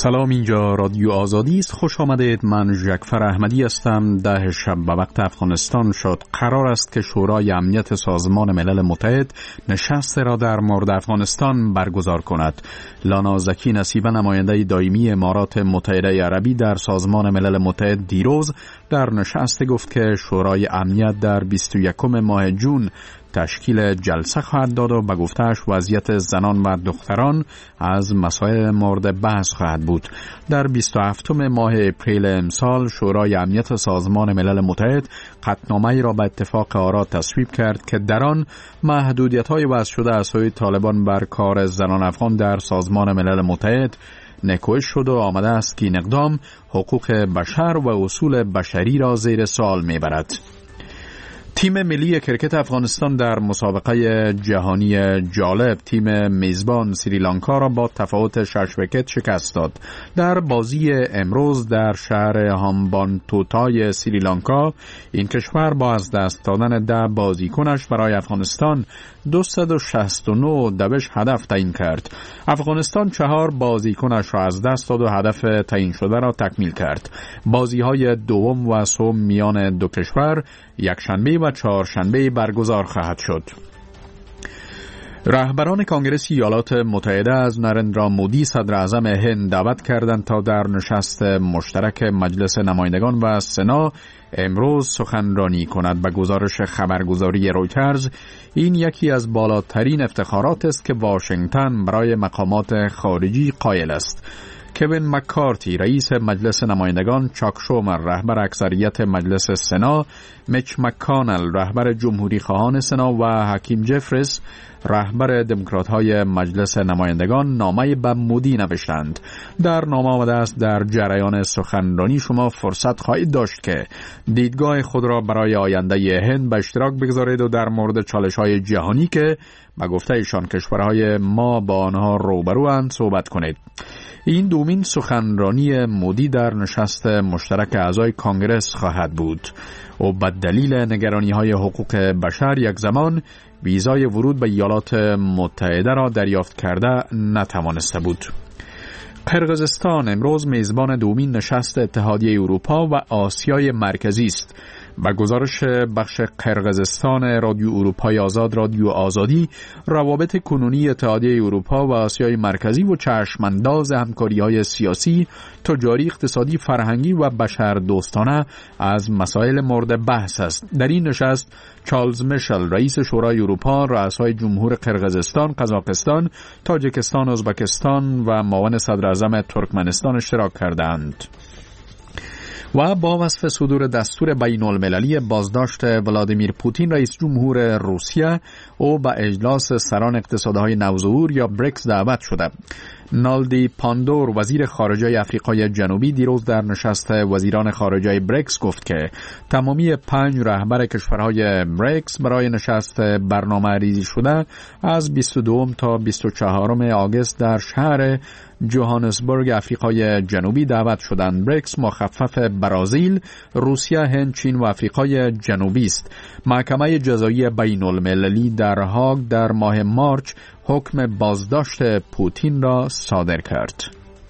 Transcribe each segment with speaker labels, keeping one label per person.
Speaker 1: سلام، اینجا رادیو آزادی است. خوش آمدید. من جعفر احمدی هستم. 10 شب به وقت افغانستان شد. قرار است که شورای امنیت سازمان ملل متحد نشست را در مورد افغانستان برگزار کند. لانا زکی نصیبه، نماینده دائمی امارات متحده عربی در سازمان ملل متحد، دیروز در نشست گفت که شورای امنیت در 21 ماه جون تشکیل جلسه خواهد داد و به گفته‌اش وضعیت زنان و دختران از مسائل مورد بحث خواهد بود. در 27 ماه اپریل امسال شورای امنیت سازمان ملل متحد قطعنامه‌ای را به اتفاق آرا تصویب کرد که در آن محدودیت‌های وضع شده از سوی طالبان بر کار زنان افغان در سازمان ملل متحد نکوهش شد و آمده است که این اقدام حقوق بشر و اصول بشری را زیر سوال می‌برد. تیم ملی کرکت افغانستان در مسابقه جهانی جالب تیم میزبان سریلانکا را با تفاوت 6 ویکت شکست داد. در بازی امروز در شهر هامبانتوتای سریلانکا این کشور با از دست دادن 10 بازیکنش برای افغانستان 269 دوش هدف تعیین کرد. افغانستان 4 بازیکنش را از دست داد و هدف تعیین شده را تکمیل کرد. بازی‌های دوم و سوم میان دو کشور یکشنبه و چهارشنبه برگزار خواهد شد. رهبران کنگره ایالات متحده از نرندرا مودی صدر اعظم هند دعوت کردند تا در نشست مشترک مجلس نمایندگان و سنا امروز سخنرانی کند. به گزارش خبرگزاری رویترز این یکی از بالاترین افتخارات است که واشنگتن برای مقامات خارجی قائل است. کوین مکارتی رئیس مجلس نمایندگان، چاک شومر رهبر اکثریت مجلس سنا، میچ مکانل رهبر جمهوری خواهان سنا و حکیم جفرس رهبر دموکرات‌های مجلس نمایندگان نامه به مودی نوشتند. در نامه آمده است در جریان سخنرانی شما فرصت خواهید داشت که دیدگاه خود را برای آینده هند به اشتراک بگذارید و در مورد چالش‌های جهانی که به گفته ایشان کشورهای ما با آنها روبروند صحبت کنید. این دومین سخنرانی مودی در نشست مشترک اعضای کانگرس خواهد بود و به دلیل نگرانی‌های حقوق بشر یک زمان ویزای ورود به ایالات متحده را دریافت کرده نتوانسته بود. قرقیزستان امروز میزبان دومین نشست اتحادیه اروپا و آسیای مرکزی است. با گزارش بخش قرقیزستان رادیو اروپای آزاد، رادیو آزادی، روابط کنونی اتحادیه اروپا و آسیای مرکزی و چشمانداز همکاری‌های سیاسی، تجاری، اقتصادی، فرهنگی و بشردوستانه از مسائل مورد بحث است. در این نشست چارلز میشل رئیس شورای اروپا، رؤسای جمهور قرقیزستان، قزاقستان، تاجیکستان، ازبکستان و معاون صدر اعظم ترکمنستان اشتراک کردند. و با وصف صدور دستور بین المللی بازداشت ولادیمیر پوتین رئیس جمهور روسیه او به اجلاس سران اقتصادهای نوظهور یا بریکس دعوت شده. نالدی پاندور وزیر خارجه آفریقای جنوبی دیروز در نشست وزیران خارجه بریکس گفت که تمامی 5 رهبر کشورهای بریکس برای نشست برنامه ریزی شده از 22 تا 24 آگوست در شهر جوهانسبورگ آفریقای جنوبی دعوت شدند. بریکس مخفف برزیل، روسیه، هند، چین و آفریقای جنوبی است. محکمه جزایی بین المللی در هاگ در ماه مارچ حکم بازداشت پوتین را صادر کرد.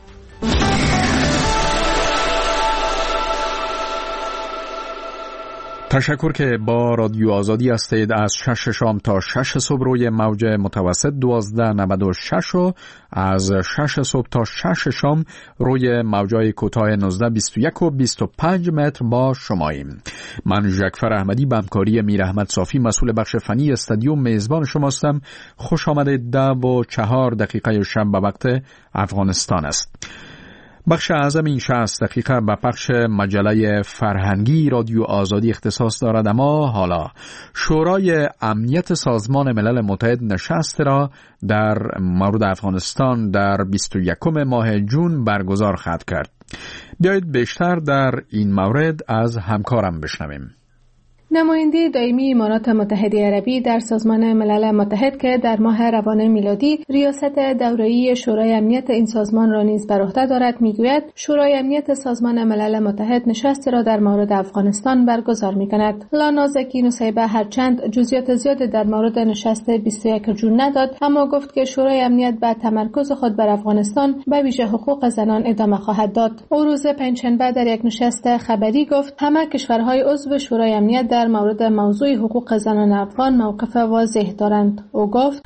Speaker 1: تشکر که با رادیو آزادی هستید. از 6 شام تا 6 صبح روی موج متوسط 1296 و از 6 صبح تا 6 شام روی موجای کوتاه 1921 و 25 متر با شماییم. من جعفر احمدی به همکاری میر احمد صافی مسئول بخش فنی استادیوم میزبان شماستم. خوش آمدید. 10:04 شب به وقت افغانستان است. بخش اعظم این 60 دقیقه به پخش مجله فرهنگی رادیو آزادی اختصاص دارد، اما حالا شورای امنیت سازمان ملل متحد نشست را در مورد افغانستان در 21 ماه جون برگزار خواهد کرد. بیایید بیشتر در این مورد از همکارم بشنویم.
Speaker 2: نماینده دائمی امارات متحده عربی در سازمان ملل متحد که در ماه روان میلادی ریاست دوره‌ای شورای امنیت این سازمان را نیز بر عهده دارد میگوید شورای امنیت سازمان ملل متحد نشست را در مورد افغانستان برگزار می‌کند. لانا زکی نصیبه هرچند جزئیات زیادی در مورد نشست 21 جون نداد، اما گفت که شورای امنیت به تمرکز خود بر افغانستان به ویژه حقوق زنان ادامه خواهد داد. او روز پنجشنبه در یک نشست خبری گفت همه کشورهای عضو شورای امنیت در مورد موضوع حقوق زنان افغان موقف واضح دارند. او گفت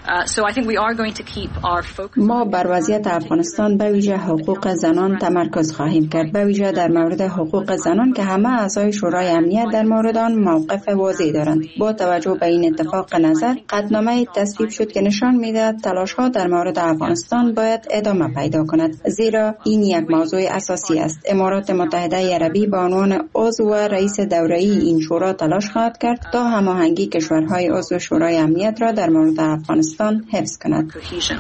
Speaker 3: ما بر وضعیت افغانستان به ویژه حقوق زنان تمرکز خواهیم کرد، به ویژه در مورد حقوق زنان که همه اعضای شورای امنیت در مورد آن موقف واضح دارند. با توجه به این اتفاق نظر قطعنامه تصویب شد که نشان می‌دهد تلاش‌ها در مورد افغانستان باید ادامه پیدا کند، زیرا این یک موضوع اساسی است. امارات متحده عربی به عنوان عضو و رئیس دوره‌ای این شورا تلاش خواهد کرد تا هماهنگی کشورهای عضو شورای امنیت را در مورد افغانستان حفظ کند.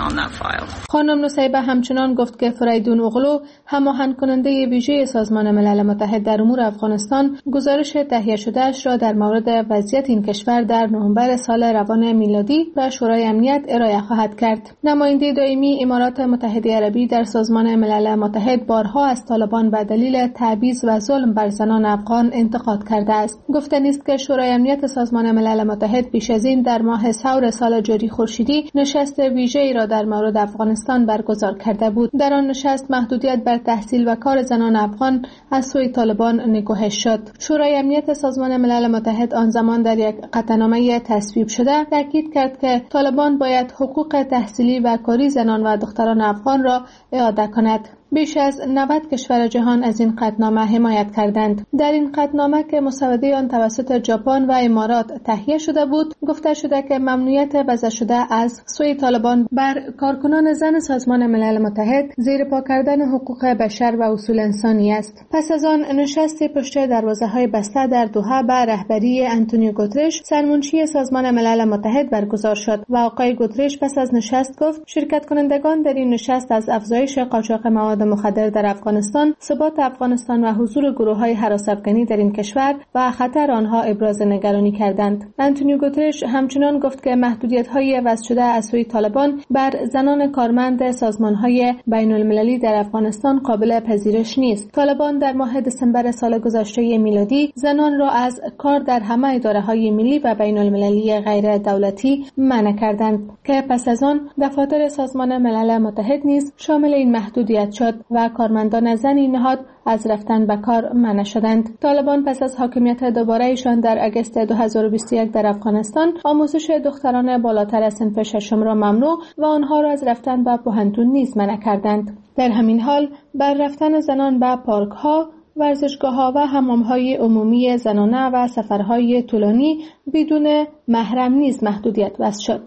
Speaker 2: خانم نصیبه همچنان گفت که فریدون اغلو هماهنگ کننده ویژه سازمان ملل متحد در امور افغانستان گزارش تهیه شده‌اش را در مورد وضعیت این کشور در نوامبر سال روان میلادی به شورای امنیت ارائه خواهد کرد. نماینده دائمی امارات متحده عربی در سازمان ملل متحد بارها از طالبان به دلیل تبعیض و ظلم بر زنان افغان انتقاد کرده است. گفته است که شورای امنیت سازمان ملل متحد پیش از این در ماه ثور سال جاری خورشیدی نشست ویژه‌ای را در مورد افغانستان برگزار کرده بود. در آن نشست محدودیت بر تحصیل و کار زنان افغان از سوی طالبان نگوهش شد. شورای امنیت سازمان ملل متحد آن زمان در یک قطعنامه تصویب شده تاکید کرد که طالبان باید حقوق تحصیلی و کاری زنان و دختران افغان را اعاده کند. بیش از 90 کشور جهان از این قطعنامه حمایت کردند. در این قطعنامه که مسوده آن توسط ژاپن و امارات تهیه شده بود، گفته شده که ممنوعیت وضع شده از سوی طالبان بر کارکنان زن سازمان ملل متحد زیر پا کردن حقوق بشر و اصول انسانی است. پس از آن نشست پشت دروازه‌های بسته در دوحه به رهبری آنتونیو گوترش، سرمنشی سازمان ملل متحد برگزار شد و آقای گوترش پس از نشست گفت شرکت کنندگان در این نشست از افزایش قاچاق مواد مخدر در افغانستان، ثبات افغانستان و حضور گروه‌های هراس‌افکنی در این کشور و خطر آنها ابراز نگرانی کردند. آنتونیو گوترش همچنان گفت که محدودیت‌های وضع شده از سوی طالبان بر زنان کارمند سازمان‌های بین‌المللی در افغانستان قابل پذیرش نیست. طالبان در ماه دسامبر سال گذشته میلادی زنان را از کار در همه اداره‌های ملی و بین‌المللی غیر دولتی منع کردند که پس از آن دفاتر سازمان ملل متحد نیز شامل این محدودیت شد و کارمندان زن این نهاد از رفتن به کار منع شدند. طالبان پس از حاکمیت دوباره‌ایشان در اگست 2021 در افغانستان آموزش دختران بالاتر از صنف ششم را ممنوع و آنها را از رفتن به پوهنتون نیز منع کردند. در همین حال بر رفتن زنان به پارک‌ها، ورزشگاه‌ها و حمام‌های عمومی زنانه و سفرهای طولانی بدون محرم نیز محدودیت وضع شد.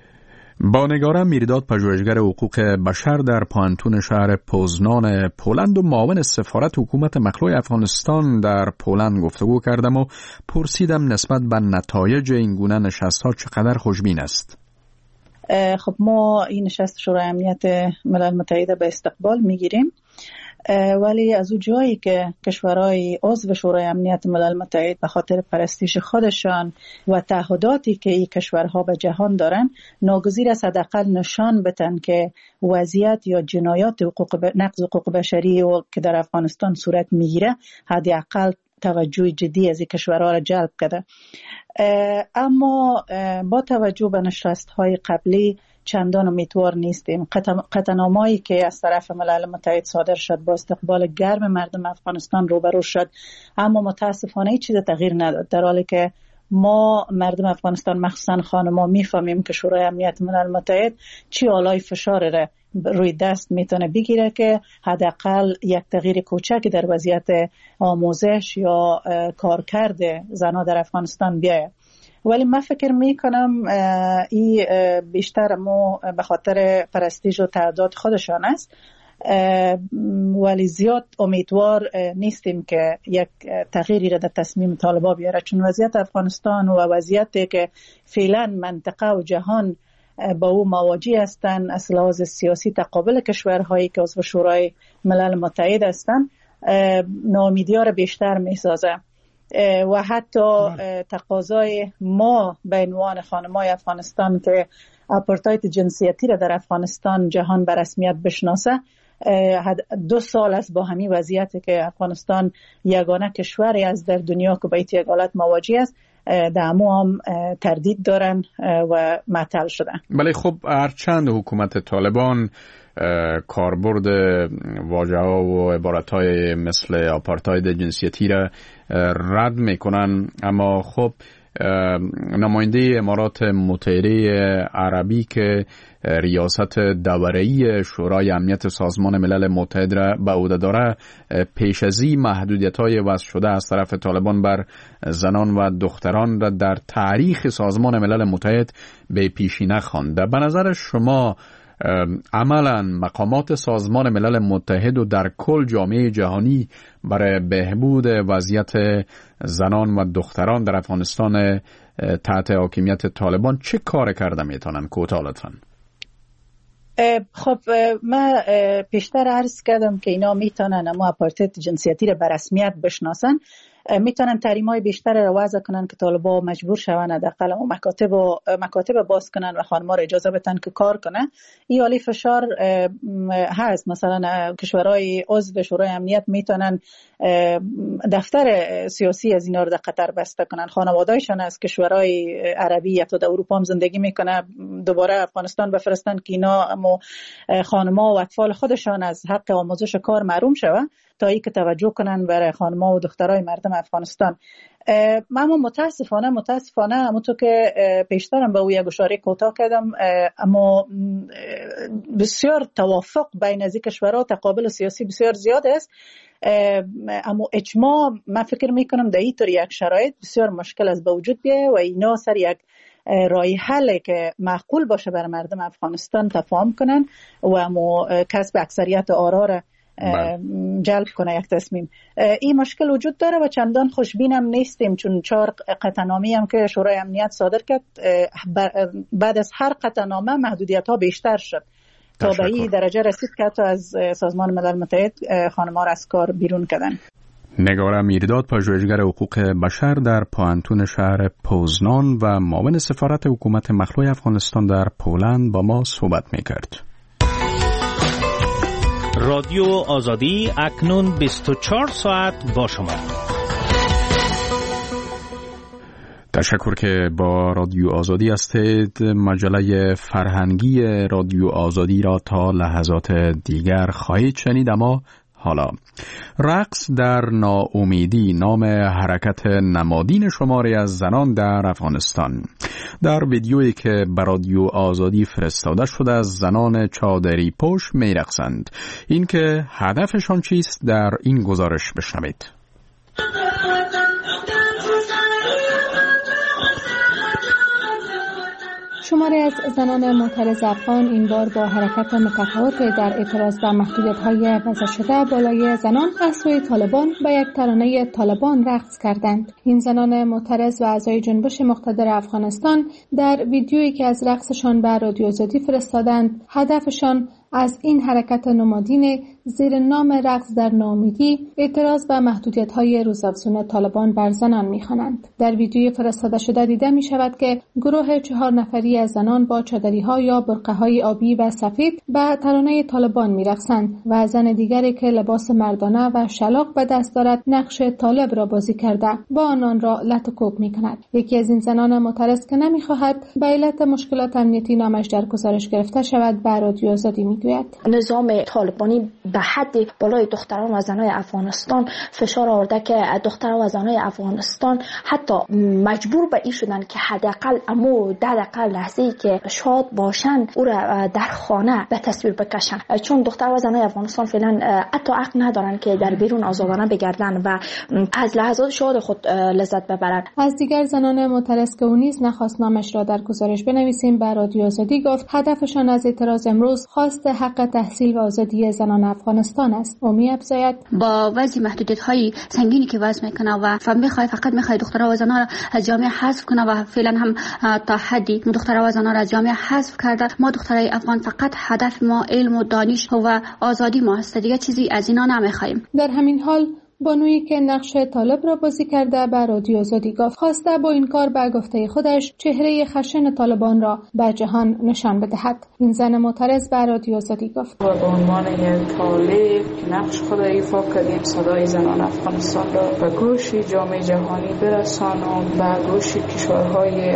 Speaker 1: با نگاره میرداد، پژوهشگر حقوق بشر در پانتون شهر پوزنان پولند و معاون سفارت حکومت مخلوع افغانستان در پولند گفتگو کردم و پرسیدم نسبت به نتایج این گونه نشست‌ها چقدر خوشبین است.
Speaker 4: خب ما این نشست شورای امنیت ملل متحد به استقبال میگیریم، ولی از اون جایی که کشورهای عضو شورای امنیت ملل متحد به خاطر پرستیژ خودشان و تعهداتی که این کشورها به جهان دارن ناگزیر است حداقل نشان بدن که وضعیت یا جنایات نقض حقوق بشری که در افغانستان صورت میگیره حداقل توجه جدی از این کشورها را جلب کرده. اما با توجه به نشست‌های قبلی چندان امیدوار نیستیم. قطعنامه‌ای که از طرف ملل متحد صادر شد با استقبال گرم مردم افغانستان روبرو شد، اما متاسفانه هیچ چیز تغییر نداد، در حالی که ما مردم افغانستان مخصوصا خانم‌ها میفهمیم که شورای امنیت ملل متحد چی آلای فشار را روی دست میتونه بگیره که حداقل یک تغییر کوچکی در وضعیت آموزش یا کارکرد زنان در افغانستان بیاید. ولی من فکر میکنم این بیشتر ما به خاطر پرستیژ و تعداد خودشان است، ولی زیاد امیدوار نیستیم که یک تغییری را در تصمیم طالبان بیاره، چون وضعیت افغانستان و وضعیتی که فعلا منطقه و جهان با او مواجه هستند از لحاظ سیاسی تقابل کشورهایی که عضو شورای ملل متحد هستند ناامیدی را بیشتر میسازه. و حتی تقاضای ما به عنوان خانمای افغانستان که آپارتاید جنسیتی را در افغانستان جهان به رسمیت بشناسه 2 سال است با همین وضعیتی که افغانستان یگانه کشوری است در دنیا که با این حالت مواجه است دامو هم تردید دارن و معطل شدن.
Speaker 1: بله خب هرچند حکومت طالبان کاربرد واژه‌ها و عبارت‌های مثل آپارتاید جنسیتی را رد میکنن، اما خب نماینده امارات متحده عربی که ریاست دوره‌ای شورای امنیت سازمان ملل متحد را به عهده داره پیش از این محدودیت‌های وضع شده از طرف طالبان بر زنان و دختران را در تاریخ سازمان ملل متحد به پیشینه خوانده. به نظر شما عملاً مقامات سازمان ملل متحد و در کل جامعه جهانی برای بهبود وضعیت زنان و دختران در افغانستان تحت حاکمیت طالبان چه کار کرده میتونن؟ کوتاه لطفاً.
Speaker 4: خب من پیشتر عرض کردم که اینا میتونن اما آپارتاید جنسیتی را به رسمیت بشناسن، میتونن تحریم‌های بیشتر را وضع کنن که طالبان مجبور شون حداقل مکاتب باز کنن و خانم‌ها را اجازه بدن که کار کنن. این حالی فشار هست. مثلا کشورهای عضو شورای امنیت میتونن دفتر سیاسی از اینا رو در قطر بسته کنن. خانواده‌شان از کشورهای عربی یا در اروپا هم زندگی میکنه دوباره افغانستان بفرستن که اینا اما خانم‌ها و اطفال خودشان از حق آموزش کار محروم شوند تا اینکه توجه کنن برای خانم‌ها و دخترای مردم افغانستان. اما متاسفانه همونطور که پیشترم به او یک اشاره کوتاه کردم، اما بسیار توافق بین از کشورها تقابل سیاسی بسیار زیاد است، اما اجماع من فکر میکنم در این طور یک شرایط بسیار مشکل است به وجود بیاید و اینا سر یک راه حل که معقول باشه برای مردم افغانستان تفاهم کنن و اما کسب اکثریت آرا را جلب کنه یک تصمیم. این مشکل وجود داره و چندان خوشبینم نیستیم، چون 4 قطعنامه‌ای هم که شورای امنیت صادر کرد بعد از هر قطعنامه محدودیت ها بیشتر شد تا به این درجه رسید که حتی از سازمان ملل متحد خانم‌ها را از کار بیرون کردن.
Speaker 1: نگار میرداد، پژوهشگر حقوق بشر در پوانتون شهر پوزنان و معاون سفارت حکومت مخلوع افغانستان در پولند با ما صحبت می‌کرد.
Speaker 5: رادیو آزادی اکنون 24 ساعت با شما.
Speaker 1: تشکر که با رادیو آزادی هستید. مجله فرهنگی رادیو آزادی را تا لحظات دیگر خواهید شنید، اما حالا رقص در ناامیدی نام حرکت نمادین شماری از زنان در افغانستان. در ویدیویی که به رادیو آزادی فرستاده شده از زنان چادری پوش می رقصند. این که هدفشان چیست در این گزارش بشنوید.
Speaker 2: شماری از زنان معترض افغان این بار با حرکت متفاوت در اعتراض به محدودیت‌های وضع شده بالای زنان از سوی طالبان با یک ترانه طالبان رقص کردند. این زنان معترض و اعضای جنبش مقتدر افغانستان در ویدیویی که از رقصشان به رادیو آزادی فرستادند، هدفشان از این حرکت نمادین زیر نام رقص در ناامیدی اعتراض به محدودیت‌های روزافزون طالبان بر زنان می‌خوانند. در ویدیوی فرستاده شده دیده می‌شود که گروه 4 نفری از زنان با چادری‌ها یا برقه‌های آبی و سفید به ترانه طالبان می‌رقصند و زن دیگری که لباس مردانه و شلاق به دست دارد نقش طالب را بازی کرده با آنان را لط و کوب می‌کند. یکی از این زنان معترض که نمی‌خواهد به علت مشکلات امنیتی نامش در گزارش گرفته شود به رادیو آزادی می‌گوید
Speaker 6: نظام طالبانی به حد بالای دختران و زنان افغانستان فشار آورده که دختران و زنان افغانستان حتی مجبور به این شدن که حداقل در لحظه‌ای که شاد باشن او را در خانه به تصویر بکشن، چون دختران و زنان افغانستان فعلا حتی حق ندارن که در بیرون آزادانه بگردن و از لحظات شاد خود لذت ببرن.
Speaker 2: از دیگر زنان معترض که او نیز نخواست نامش را در گزارش بنویسیم به رادیو آزادی گفت هدفشان از اعتراض امروز خواست حق تحصیل و آزادی زنان افغانستان است. او می‌افزاید
Speaker 7: با وضع محدودیت‌های سنگینی که وضع میکنه و فقط میخواد دخترها و زنان را از جامعه حذف کنه و فعلا هم تا حدی دخترها و زنان را از جامعه حذف کرده. ما دخترای افغان فقط هدف ما علم و دانش و آزادی ما است، دیگه چیزی از اینا نمیخوایم.
Speaker 2: در همین حال بانویی که نقش طالب را بازی کرده به رادیو آزادی گفت خواسته با این کار به گفته خودش چهره خشن طالبان را به جهان نشان بدهد. این زن معترض به رادیو آزادی گفت
Speaker 8: و به عنوان یک طالب که نقش خود ایفا کردیم صدای زنان افغانستان را به گوش جامعه جهانی برسانم، به گوش کشورهای